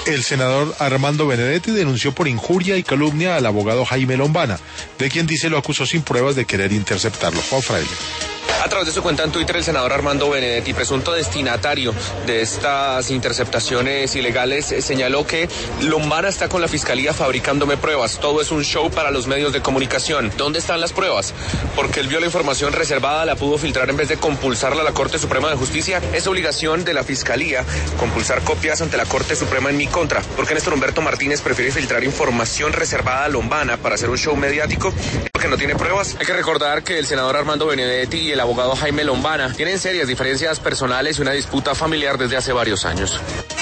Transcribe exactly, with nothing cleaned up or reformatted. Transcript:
El senador Armando Benedetti denunció por injuria y calumnia al abogado Jaime Lombana, de quien dice lo acusó sin pruebas de querer interceptarlo. Juan Fraile. A través de su cuenta en Twitter, el senador Armando Benedetti, presunto destinatario de estas interceptaciones ilegales, señaló que Lombana está con la fiscalía fabricándome pruebas. Todo es un show para los medios de comunicación. ¿Dónde están las pruebas? Porque él vio la información reservada, la pudo filtrar en vez de compulsarla a la Corte Suprema de Justicia. Es obligación de la fiscalía compulsar copias ante la Corte Suprema en mi contra. Porque Néstor Humberto Martínez prefiere filtrar información reservada a Lombana para hacer un show mediático porque no tiene pruebas. Hay que recordar que el senador Armando Benedetti y el abogado Jaime Lombana tienen serias diferencias personales y una disputa familiar desde hace varios años.